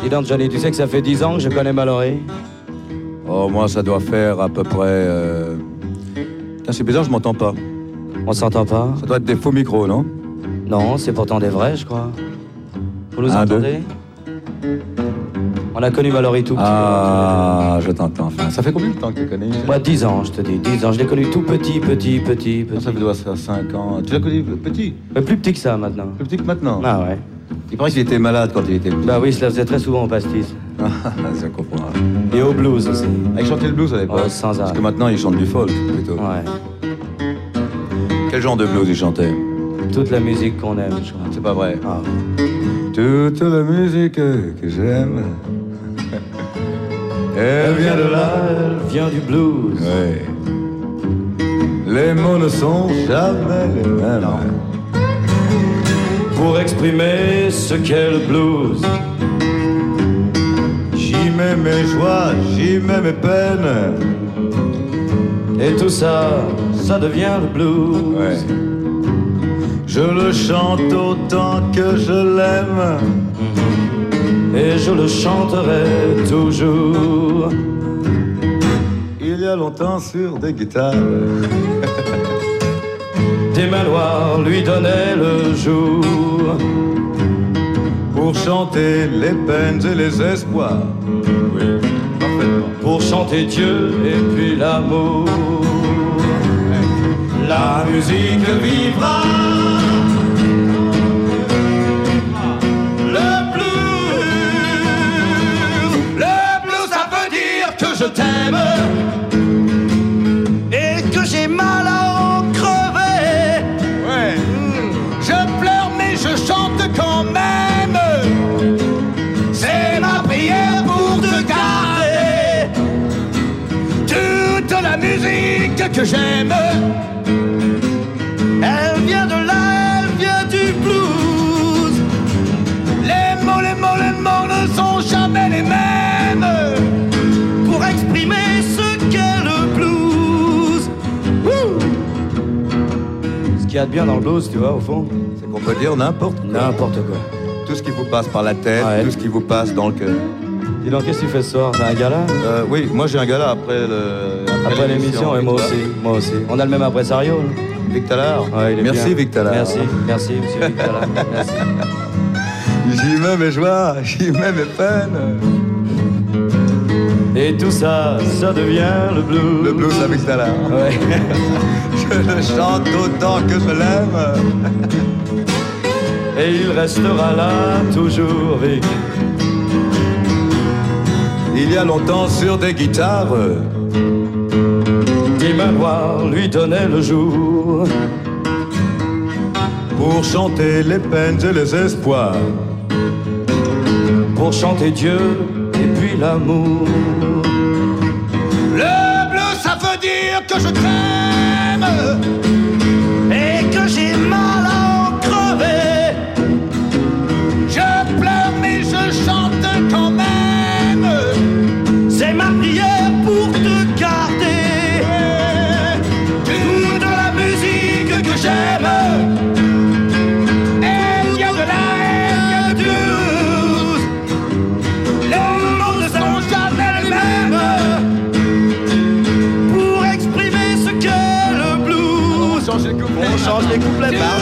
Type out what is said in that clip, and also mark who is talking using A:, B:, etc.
A: Dis donc, Johnny, tu sais que ça fait 10 ans que je connais Mallory?
B: Oh, moi, ça doit faire à peu près... Putain, c'est bizarre, je m'entends pas.
A: On s'entend pas?
B: Ça doit être des faux micros, non?
A: Non, c'est pourtant des vrais, je crois. Vous nous
B: Un,
A: entendez? On a connu Mallory tout petit.
B: Ah, je t'entends. Enfin, ça fait combien de temps que tu connais?
A: Moi, 10 ans, je te dis. 10 ans. Je l'ai connu tout petit.
B: Ça doit faire 5 ans. Tu l'as connu petit?
A: Mais plus petit que ça, maintenant.
B: Plus petit que maintenant?
A: Ah ouais.
B: Il paraît qu'il était malade quand il était petit.
A: Bah oui, je la faisais très souvent au pastis.
B: Ah, je comprends.
A: Et au blues aussi.
B: Ah, il chantait le blues à l'époque?
A: Oh, sans arrêt.
B: Parce que maintenant, il chante du folk, plutôt.
A: Ouais.
B: Quel genre de blues il chantait?
A: Toute la musique qu'on aime, je crois.
B: C'est pas vrai.
A: Ah.
B: Toute la musique que j'aime, elle vient de là.
A: Elle vient du blues.
B: Ouais. Les mots ne sont jamais les mêmes.
A: Pour exprimer ce qu'est le blues.
B: J'y mets mes joies, j'y mets mes peines.
A: Et tout ça, ça devient le blues.
B: Ouais. Je le chante autant que je l'aime.
A: Et je le chanterai toujours.
B: Il y a longtemps sur des guitares,
A: Des manoirs lui donnaient le jour.
B: pour chanter les peines et les espoirs. Oui, parfaitement.
A: Pour chanter Dieu et puis l'amour. La musique vivra. Je t'aime et que j'ai mal à en crever.
B: Ouais.
A: Je pleure mais je chante quand même. C'est ma prière pour te garder. Toute la musique que j'aime, elle vient de là, elle vient du blues. Les mots ne sont jamais les mêmes. Exprimer ce qu'est le blues. Woo! Ce qu'il y a de bien dans le blues, tu vois, au fond,
B: C'est qu'on peut dire n'importe quoi.
A: n'importe quoi.
B: Tout ce qui vous passe par la tête,
A: Ouais.
B: tout ce qui vous passe dans le cœur.
A: Dis donc, qu'est-ce que tu fais ce soir? T'as un gala?
B: Oui, moi j'ai un gars là
A: Après l'émission, et moi aussi. On a le même impresario, là.
B: Vic Tallard.
A: Ouais, il est
B: Merci
A: bien.
B: Vic Tallard.
A: Merci, monsieur Vic Tallard. Merci.
B: J'y mets mes joies, j'y mets mes peines.
A: Et tout ça, ça devient le blues.
B: Le blues avec Tallard.
A: Ouais.
B: Je le chante autant que je l'aime.
A: Et il restera là toujours, Vic.
B: Il y a longtemps sur des guitares,
A: Des manoirs lui donnaient le jour.
B: pour chanter les peines et les espoirs.
A: Pour chanter Dieu et puis l'amour. Le bleu, ça veut dire que je t'aime et que j'ai mal à en crever. Je pleure mais je chante quand même. C'est ma prière pour te garder. Toute la musique que j'aime, elle vient de là, elle vient du blues. Les mots ne sont jamais les mêmes. Pour exprimer ce qu'est le blues.
B: On change les couplets.
A: On change les couplets. Bah